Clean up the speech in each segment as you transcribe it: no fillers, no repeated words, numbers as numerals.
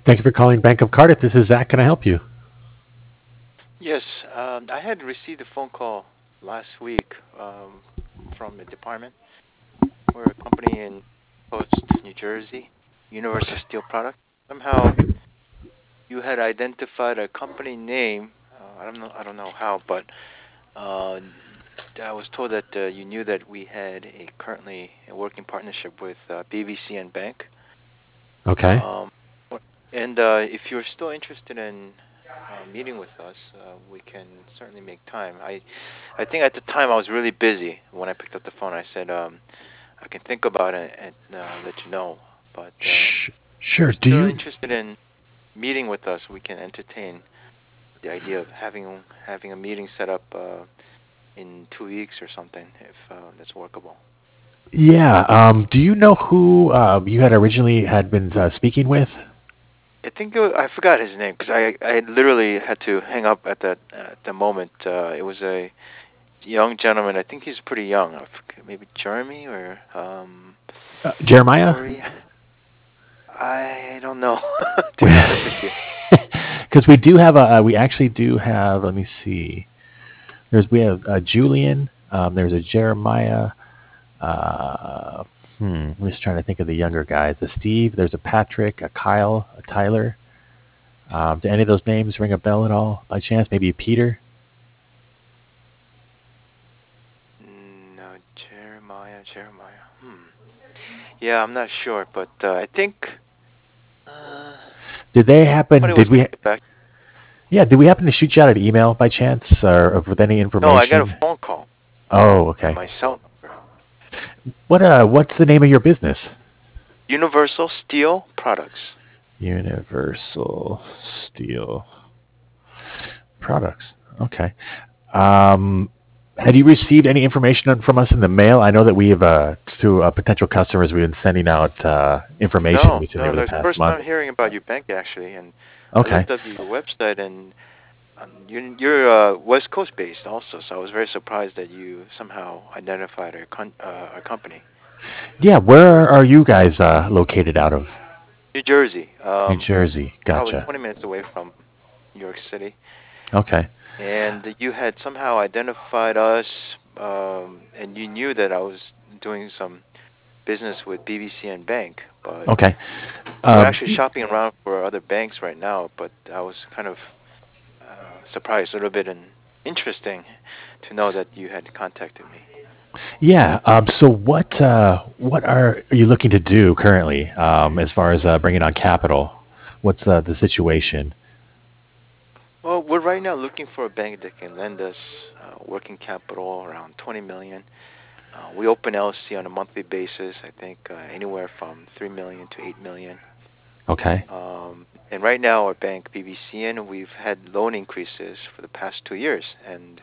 Thank you for calling Bank of Cardiff. This is Zach. Can I help you? Yes, I had received a phone call last week from a department. We're a company in Post, New Jersey, Universal Okay. Steel Product. Somehow you had identified a company name. I don't know how, but uh, I was told that you knew that we had currently a working partnership with BBC and Bank. Okay. Um, and if you're still interested in meeting with us, we can certainly make time. I think at the time I was really busy when I picked up the phone. I said I can think about it and let you know. But Sh- if sure. you're Do still you? interested in meeting with us, we can entertain the idea of having a meeting set up in 2 weeks or something, if that's workable. Yeah. Do you know who you had originally had been speaking with? I think I forgot his name because I literally had to hang up at the moment. It was a young gentleman. I think he's pretty young. I forget, maybe Jeremy or Jeremiah? Corey. I don't know, to be honest with you. Because we do have a. We actually do have. Let me see. We have Julian. There's a Jeremiah. Uh, I'm just trying to think of the younger guys. A Steve. There's a Patrick. A Kyle. A Tyler. Do any of those names ring a bell at all by chance? Maybe Peter. No, Jeremiah. Yeah, I'm not sure, but I think uh, Did they happen? somebody was Did going we? to get back. Yeah. Did we happen to shoot you out an email by chance, or with any No, I got a information? phone call Oh, at okay. my cell number. What's the name of your business? Universal Steel Products. Universal Steel Products. Okay. Um, had you received any information from us in the mail? I know that we have, to potential customers, we've been sending out information No, recently no, over the no. It's the past first month. time hearing about your bank actually, and I Okay. looked up your website, and you're West Coast based also, so I was very surprised that you somehow identified our company. Yeah. Where are you guys located out of? New Jersey, New Jersey. probably Gotcha. 20 minutes away from New York City, Okay. and you had somehow identified us, and you knew that I was doing some business with BBC and Bank, but Okay. we're Um, actually shopping around for other banks right now. But I was kind of surprised a little bit and interesting to know that you had contacted me. yeah. So what are you looking to do currently as far as bringing on capital? What's the situation? Well, we're right now looking for a bank that can lend us working capital around 20 million. We open LC on a monthly basis. I think anywhere from 3 million to 8 million. Okay. And right now, our bank BBCN, we've had loan increases for the past 2 years, and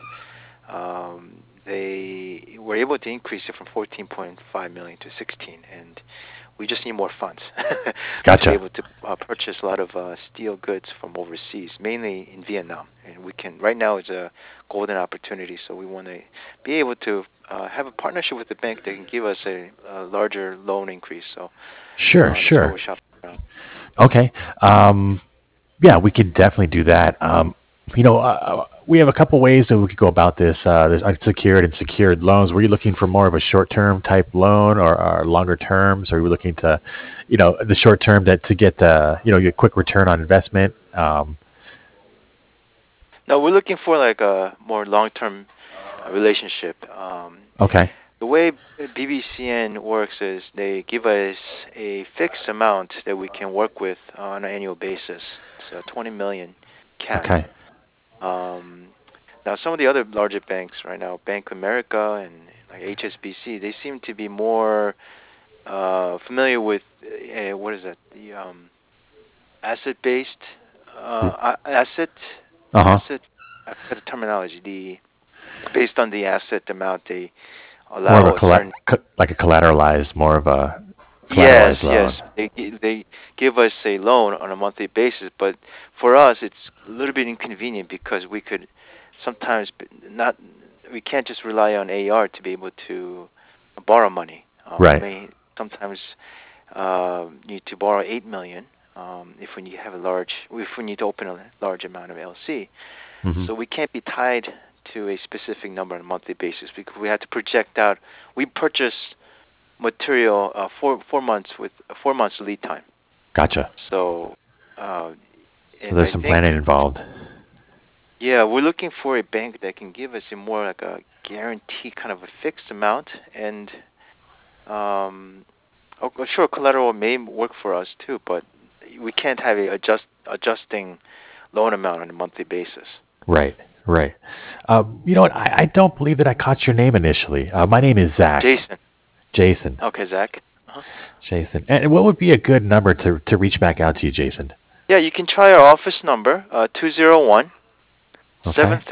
they were able to increase it from 14.5 million to 16, and we just need more funds to be Gotcha. able to purchase a lot of steel goods from overseas, mainly in Vietnam. And we can right now is a golden opportunity, so we want to be able to have a partnership with the bank that can give us a larger loan increase. So Sure, that's why sure. we're shopping around. Okay. Yeah, we could definitely do that. We have a couple ways that we could go about this. There's unsecured and secured loans. Were you looking for more of a short-term type loan or longer terms? Or were you looking to, the short term that to get your quick return on investment? No, we're looking for like a more long-term relationship. Okay. The way BBCN works is they give us a fixed amount that we can work with on an annual basis. It's 20 million capped. Okay. Um, Now, some of the other larger banks right now, Bank of America and like HSBC, they seem to be more familiar with what is that? The asset-based asset Uh huh. asset. I forgot the terminology. The based on the asset amount, they More of a allow a certain. like a collateralized, more of a Yes, collateralized yes. loan. They give us a loan on a monthly basis, but for us it's a little bit inconvenient because we could sometimes not we can't just rely on AR to be able to borrow money. We Right. may sometimes need to borrow 8 million if we need have a large, if we need to open a large amount of LC. Hmm. So we can't be tied to a specific number on a monthly basis because we have to project out. We purchase material 4 months with 4 months lead time. Gotcha. So, So and there's I some think, planning involved. yeah, we're looking for a bank that can give us a more like a guarantee kind of a fixed amount, and um, sure, collateral may work for us too, but we can't have a adjusting loan amount on a monthly basis. Right, right. You know what? I don't believe that I caught your name initially. My name is Zach. Jason. Jason. Okay, Zach. Uh-huh. Jason. And what would be a good number to reach back out to you, Jason? Yeah, you can try our office number, 201 Okay.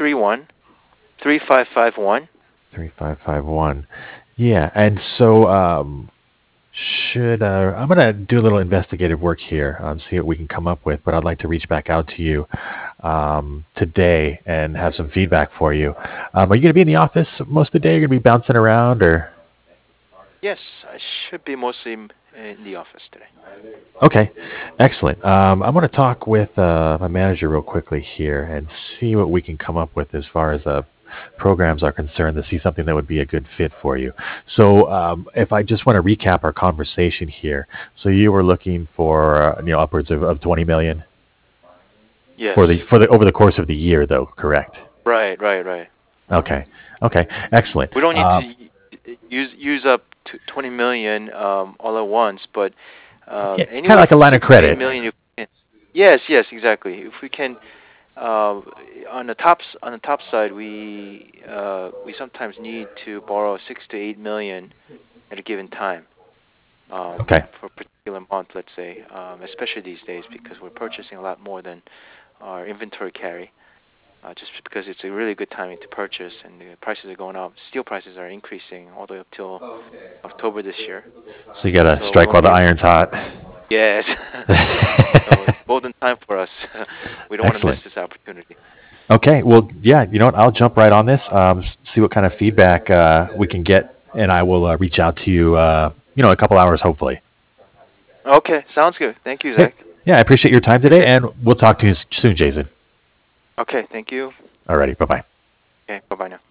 3551. 3551. Yeah. And so, I'm going to do a little investigative work here, see what we can come up with, but I'd like to reach back out to you today and have some feedback for you. Are you going to be in the office most of the day? You're going to be bouncing around or? Yes, I should be mostly in the office today. Okay, excellent. I'm going to talk with my manager real quickly here and see what we can come up with as far as programs are concerned to see something that would be a good fit for you. So, if I just want to recap our conversation here, so you were looking for upwards of 20 million Yes. for the over the course of the year, though, correct? Right, right, right. Okay, okay, excellent. We don't need to use up to 20 million all at once, but Yeah, kind of anywhere like a from line of 6 to 8 credit. million. You can. Yes, yes, exactly. If we can, on the top side, we sometimes need to borrow 6 to 8 million at a given time Okay. for a particular month, let's say, especially these days because we're purchasing a lot more than our inventory carry. Just because it's a really good timing to purchase, and the prices are going up. Steel prices are increasing all the way up till October this year. So you got to So we strike want while to the be iron's hot. yes. So it's golden time for us. We don't want to miss Excellent. this opportunity. Okay, well, yeah, you know what? I'll jump right on this. See what kind of feedback we can get, and I will reach out to you. A couple hours, hopefully. Okay, sounds good. Thank you, Hey, Zach. yeah, I appreciate your time today, Okay. and we'll talk to you soon, Jason. Okay, thank you. Alrighty, bye bye. Okay, bye bye now.